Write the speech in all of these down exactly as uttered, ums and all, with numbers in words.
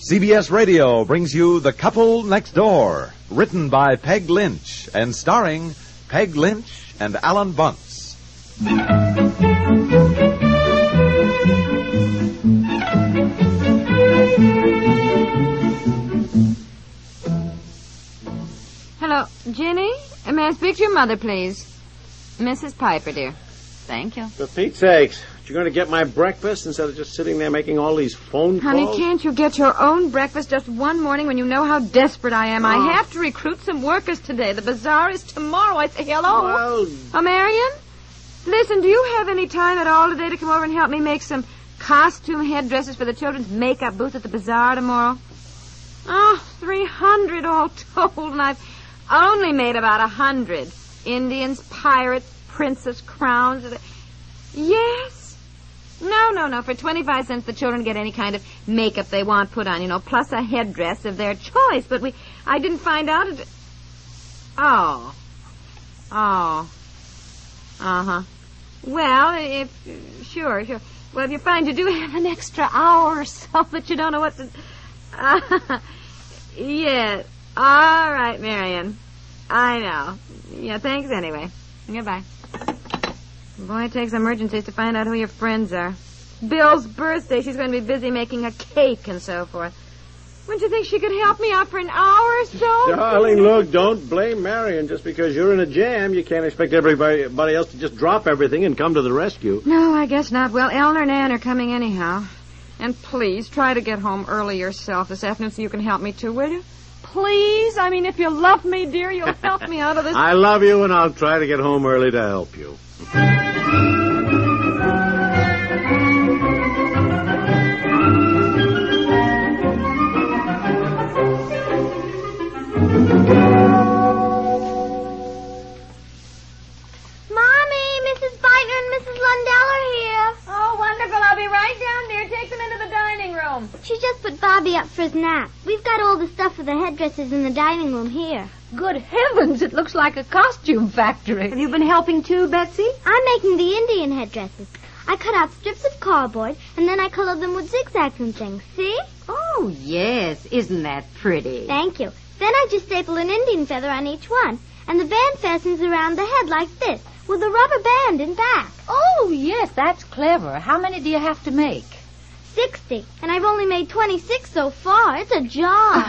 C B S Radio brings you The Couple Next Door, written by Peg Lynch and starring Peg Lynch and Alan Bunce. Hello, Ginny? May I speak to your mother, please? Missus Piper, dear. Thank you. For Pete's sakes, you're going to get my breakfast instead of just sitting there making all these phone Honey, calls? Honey, can't you get your own breakfast just one morning when you know how desperate I am? Oh. I have to recruit some workers today. The bazaar is tomorrow. I say hello. Well... Oh, Marion? Listen, do you have any time at all today to come over and help me make some costume headdresses for the children's makeup booth at the bazaar tomorrow? Oh, three hundred all told, and I've only made about a hundred. Indians, pirates, princess crowns. Yes. No, no, no. For twenty-five cents, the children get any kind of makeup they want put on, you know, plus a headdress of their choice. But we, I didn't find out it. Oh. Oh. Uh-huh. Well, if, sure, sure. Well, if you find you do have an extra hour or so that you don't know what to... Uh, yes. All right, Marion. I know. Yeah, thanks anyway. Goodbye. Boy, it takes emergencies to find out who your friends are. Bill's birthday. She's going to be busy making a cake and so forth. Wouldn't you think she could help me out for an hour or so? Darling, look, don't blame Marion. Just because you're in a jam, you can't expect everybody, everybody else to just drop everything and come to the rescue. No, I guess not. Well, Eleanor and Ann are coming anyhow. And please, try to get home early yourself this afternoon so you can help me too, will you? Please? I mean, if you love me, dear, you'll help me out of this. I love you, and I'll try to get home early to help you. She just put Bobby up for his nap. We've got all the stuff for the headdresses in the dining room here. Good heavens, it looks like a costume factory. Have you been helping too, Betsy? I'm making the Indian headdresses. I cut out strips of cardboard, and then I colored them with zigzags and things. See? Oh, yes. Isn't that pretty? Thank you. Then I just staple an Indian feather on each one, and the band fastens around the head like this, with a rubber band in back. Oh, yes, that's clever. How many do you have to make? Sixty, and I've only made twenty-six so far. It's a job.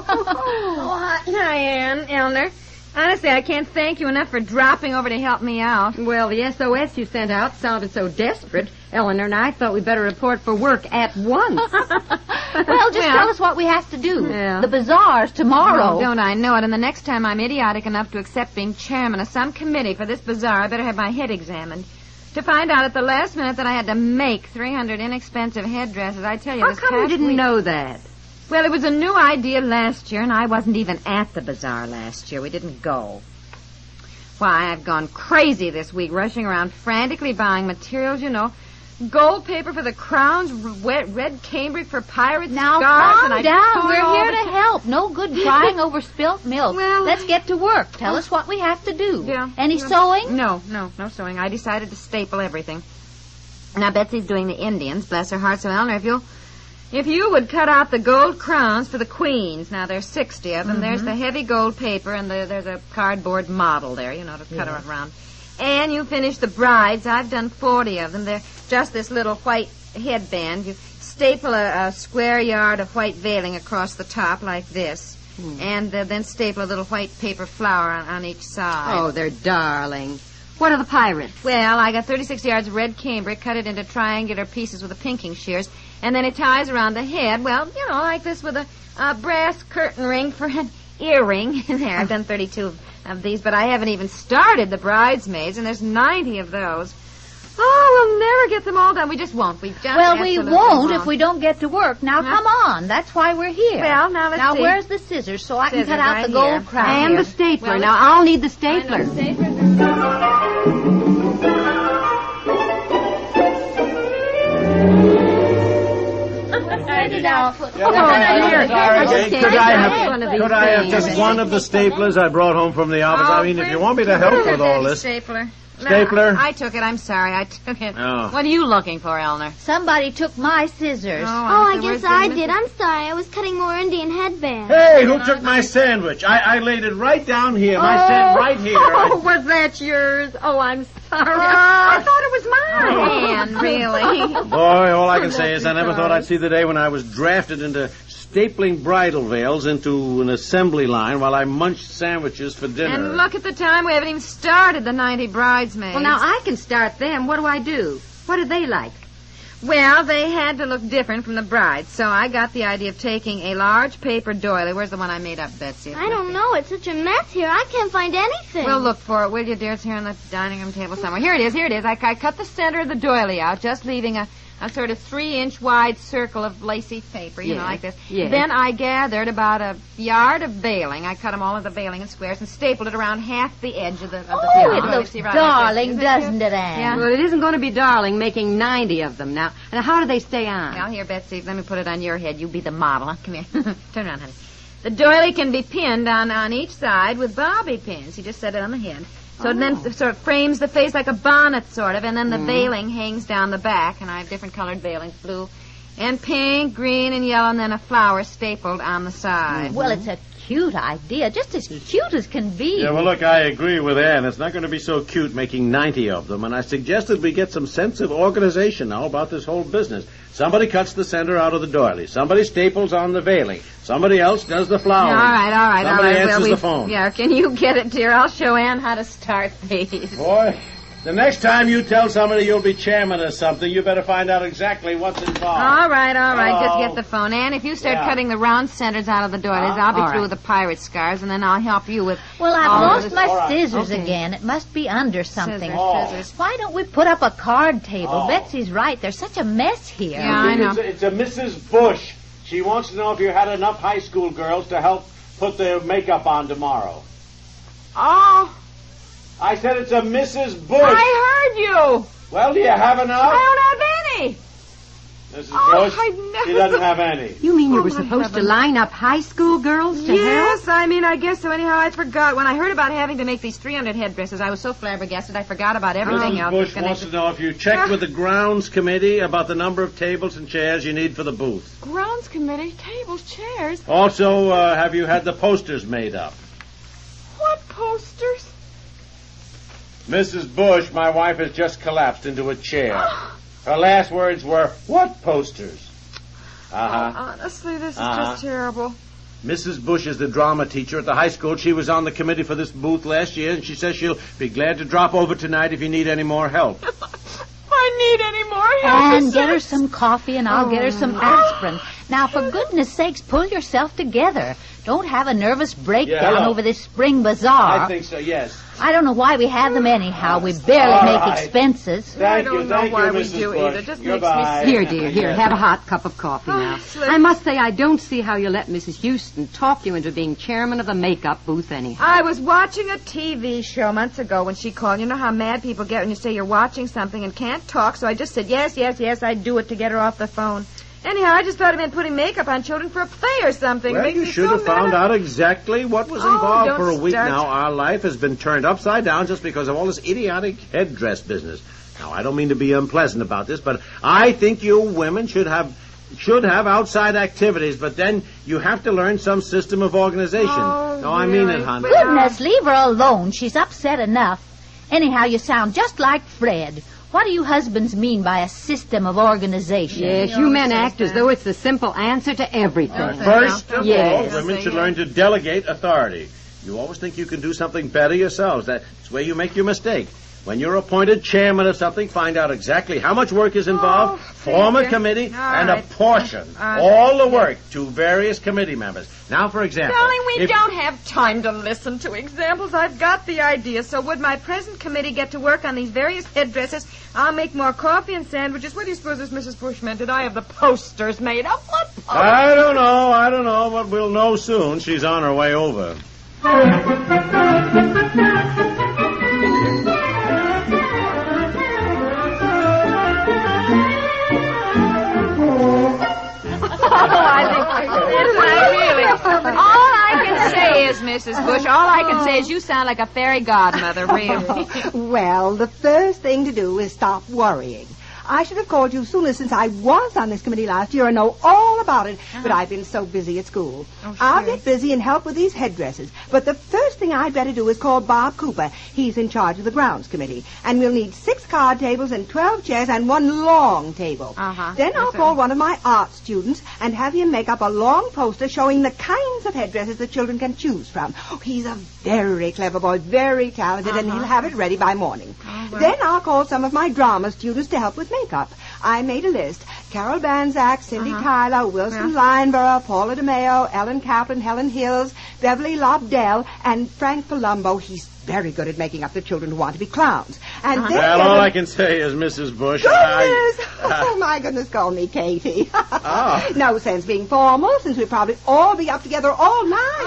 Oh, hi, Ann, Eleanor. Honestly, I can't thank you enough for dropping over to help me out. Well, the S O S you sent out sounded so desperate, Eleanor and I thought we'd better report for work at once. Well, just well, tell us what we have to do. Yeah. The bazaar's tomorrow. Oh, don't I know it? And the next time I'm idiotic enough to accept being chairman of some committee for this bazaar, I better have my head examined. To find out at the last minute that I had to make three hundred inexpensive headdresses, I tell you, How this come you past didn't week... know that? Well, it was a new idea last year, and I wasn't even at the bazaar last year. We didn't go. Why, I've gone crazy this week, rushing around frantically buying materials, you know. Gold paper for the crowns, red, red cambric for pirates' now, scarves. calm and I down. poured We're all here the to t- help. No good crying over spilt milk. Well, let's get to work. Tell us what we have to do. Yeah. Any yeah. sewing? No, no, no sewing. I decided to staple everything. Now, Betsy's doing the Indians, bless her heart. So, Eleanor, if you'll... If you would cut out the gold crowns for the queens, now there's sixty of them. Mm-hmm. There's the heavy gold paper, and the, there's a cardboard model there, you know, to cut yeah. around. And you finish the brides. I've done forty of them. They're just this little white headband. You staple a, a square yard of white veiling across the top like this, mm. and uh, then staple a little white paper flower on, on each side. Oh, they're darling. What are the pirates? Well, I got thirty-six yards of red cambric, cut it into triangular pieces with the pinking shears, and then it ties around the head, well, you know, like this with a, a brass curtain ring for an earring. There, I've done thirty-two of, of these, but I haven't even started the bridesmaids, and there's ninety of those. Oh, we'll never get them all done. We just won't. We just Well, we won't, won't if we don't get to work. Now, huh? come on. That's why we're here. Well, now let's now, see. Now, where's the scissors so I Scissors can cut out right the gold here. crown? And here. the stapler. Well, now, I'll need the stapler. I know, stapler. Now, Yeah, oh, here. sorry, I Jane. Could I have, one of these could I have days. just one of the staplers I brought home from the office? Oh, I mean, if you want me to help with all this. Stapler. Stapler? No, I took it. I'm sorry. I took it. Oh. What are you looking for, Eleanor? Somebody took my scissors. Oh, I so where's guess I the- did. I'm sorry. I was cutting more Indian headbands. Hey, who took my sandwich? I, I laid it right down here. My sand right here. Oh, was that yours? Oh, I'm sorry. I thought it was mine. Man, really? Boy, all I can say is I never thought I'd see the day when I was drafted into stapling bridal veils into an assembly line while I munched sandwiches for dinner. And look at the time. We haven't even started the ninety bridesmaids. Well, now I can start them. What do I do? What do they like? Well, they had to look different from the brides, so I got the idea of taking a large paper doily. Where's the one I made up, Betsy? I don't know. It's such a mess here. I can't find anything. We'll look for it, will you, dear? It's here on the dining room table somewhere. Here it is, here it is. I, I cut the center of the doily out, just leaving a, a sort of three-inch wide circle of lacy paper, you Yes, know, like this. yes. Then I gathered about a yard of veiling. I cut them all into veiling in squares and stapled it around half the edge of the, of the Oh, paper. it You looks see right darling, like this. doesn't it, Anne? Yeah. Well, it isn't going to be darling making ninety of them now. And how do they stay on? Well, here, Betsy, let me put it on your head. You be the model. Huh? Come here. Turn around, honey. The doily can be pinned on, on each side with bobby pins. You just set it on the head. So it then sort of frames the face like a bonnet, sort of, and then the veiling hangs down the back. And I have different colored veilings, blue and pink, green, and yellow, and then a flower stapled on the side. Well, it's a cute idea, just as cute as can be. Yeah, well, look, I agree with Ann. It's not going to be so cute making ninety of them, and I suggested we get some sense of organization now about this whole business. Somebody cuts the center out of the doily. Somebody staples on the veiling. Somebody else does the flowers. All right, all right, Somebody all right. answers well, we, the phone. Yeah, can you get it, dear? I'll show Ann how to start these. Boy, the next time you tell somebody you'll be chairman of something, you better find out exactly what's involved. All right, all right. Just Hello. get the phone. Ann, if you start Yeah. cutting the round centers out of the doilies, Uh, I'll be all through right. with the pirate scars, and then I'll help you with... Well, I've all of lost this- my All right. scissors Okay. again. It must be under something. Scissors, Oh. scissors. Why don't we put up a card table? Oh. Betsy's right. There's such a mess here. Yeah, I know. It's a, it's a Missus Bush. She wants to know if you had enough high school girls to help put their makeup on tomorrow. Oh, I said it's a Missus Bush. I heard you. Well, do you have enough? I don't have any. Missus Oh, Bush? I never She doesn't have any. You mean you Oh, were my supposed to heavens. line up high school girls to help? Yes, I mean, I guess so. Anyhow, I forgot. When I heard about having to make these three hundred headdresses, I was so flabbergasted I forgot about everything Missus else. Bush connected- wants to know if you checked with the grounds committee about the number of tables and chairs you need for the booth. Grounds committee, tables, chairs. Also, uh, have you had the posters made up? What posters? Missus Bush, my wife has just collapsed into a chair. Her last words were, "What posters?" Uh-huh. Honestly, this is Uh-huh. just terrible. Missus Bush is the drama teacher at the high school. She was on the committee for this booth last year, and she says she'll be glad to drop over tonight if you need any more help. I need any more help. And get her some coffee, and I'll get her some aspirin. Now, for goodness sakes, pull yourself together. Don't have a nervous breakdown hello. over this spring bazaar. I think so, yes. I don't know why we have them anyhow. We barely All make right. expenses. Thank don't you, know thank why you, we Missus do Bush. either. Just makes me Goodbye. Here, dear, here, Yes. have a hot cup of coffee now. Slip. I must say I don't see how you let Missus Houston talk you into being chairman of the makeup booth anyhow. I was watching a T V show months ago when she called. You know how mad people get when you say you're watching something and can't talk, so I just said, yes, yes, yes, I'd do it to get her off the phone. Anyhow, I just thought it meant putting makeup on children for a play or something. Well, Makes you me should so have found mad. out exactly what was Oh, involved don't for a week start. now. Our life has been turned upside down just because of all this idiotic headdress business. Now, I don't mean to be unpleasant about this, but I think you women should have should have outside activities, but then you have to learn some system of organization. Oh, no, I mean really? it, honey. Goodness, leave her alone. She's upset enough. Anyhow, you sound just like Fred. What do you husbands mean by a system of organization? Yes, you men act as though it's the simple answer to everything. First of Yes. all, women should learn to delegate authority. You always think you can do something better yourselves. That's where you make your mistake. When you're appointed chairman of something, find out exactly how much work is involved, Oh, form a thank you. committee, All and right. apportion Uh, all the work to various committee members. Now, for example... Darling, we if- don't have time to listen to examples. I've got the idea. So would my present committee get to work on these various headdresses? I'll make more coffee and sandwiches. What do you suppose this Missus Bush meant? Did I have the posters made up? What posters? I don't know, I don't know, but we'll know soon. She's on her way over. I think, really. All I can say is, Miss Missus Bush. All I can say is you sound like a fairy godmother, really. Well, the first thing to do is stop worrying. I should have called you sooner since I was on this committee last year and know all about it, uh-huh. but I've been so busy at school. Oh, sure. I'll get busy and help with these headdresses. But the first thing I'd better do is call Bob Cooper. He's in charge of the grounds committee. And we'll need six card tables and twelve chairs and one long table. Uh-huh. Then I'll Yes, call sir. one of my art students and have him make up a long poster showing the kinds of headdresses the children can choose from. Oh, he's a very clever boy, very talented, Uh-huh. and he'll have it ready by morning. Oh, well. Then I'll call some of my drama students to help with makeup. I made a list. Carol Banzak, Cindy Uh-huh. Tyler, Wilson Lineburgh, Paula DeMeo, Ellen Kaplan, Helen Hills, Beverly Lobdell, and Frank Palumbo. He's very good at making up the children who want to be clowns. And Uh-huh. then Well, there's all a- I can say is, Missus Bush, Goodness! I... Oh, my goodness, call me Katie. Oh. No sense being formal, since we'll probably all be up together all night.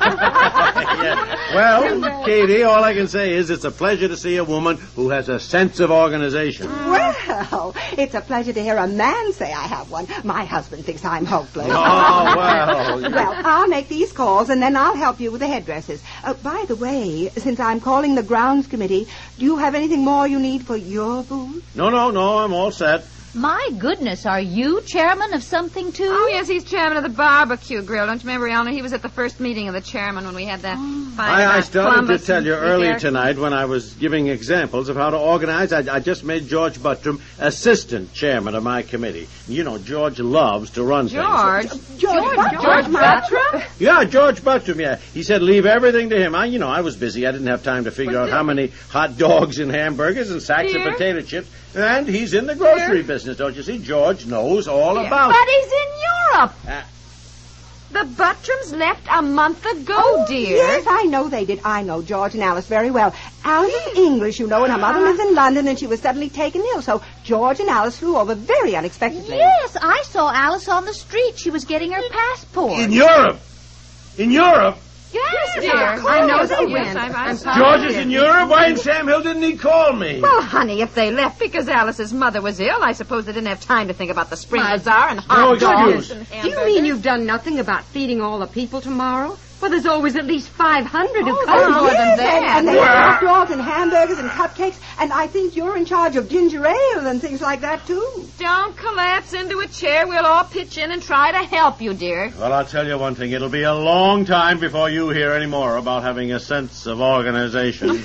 Yeah. Well, Katie, all I can say is it's a pleasure to see a woman who has a sense of organization. Well, it's a pleasure to hear a man say I have one. My husband thinks I'm hopeless. Oh, well. Well, I'll make these calls, and then I'll help you with the headdresses. Uh, by the way, since I'm calling the grounds committee, do you have anything more you need for your booth? No, no, no, I'm all set. My goodness, are you chairman of something, too? Oh, yes, he's chairman of the barbecue grill. Don't you remember, Eleanor? He was at the first meeting of the chairman when we had that fight I, I about started Columbus to tell you and earlier Eric. tonight when I was giving examples of how to organize. I, I just made George Buttram assistant chairman of my committee. You know, George loves to run George? things. George, George, George Buttram? Yeah, George Buttram, yeah. He said leave everything to him. I, you know, I was busy. I didn't have time to figure out how many hot dogs and hamburgers and sacks Dear? of potato chips. And he's in the grocery business, don't you see? George knows all about But it. he's in Europe. Uh, The Buttrams left a month ago, Oh, dear. yes, I know they did. I know George and Alice very well. Alice is English, you know, and her mother lives in London, and she was suddenly taken ill. So George and Alice flew over very unexpectedly. Yes, I saw Alice on the street. She was getting her passport. in Europe. In Europe. Yes, dear. Of course. I know they Yes, went. I'm- I'm I'm sorry. George is in Europe? Why in Sam Hill didn't he call me? Well, honey, if they left because Alice's mother was ill, I suppose they didn't have time to think about the spring My- bazaar and No hot dogs excuse. and Do you hamburgers. mean you've done nothing about feeding all the people tomorrow? Well, there's always at least five hundred who Oh, come. there's more than Yes, that. and, and they have hot dogs and hamburgers and cupcakes, and I think you're in charge of ginger ale and things like that, too. Don't collapse into a chair. We'll all pitch in and try to help you, dear. Well, I'll tell you one thing. It'll be a long time before you hear any more about having a sense of organization.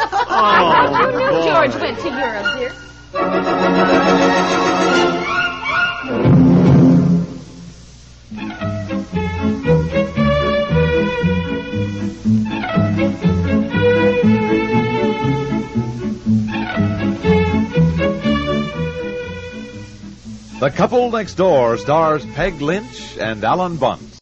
Oh, You knew boy. George went to Europe, dear. The Couple Next Door stars Peg Lynch and Alan Bunce.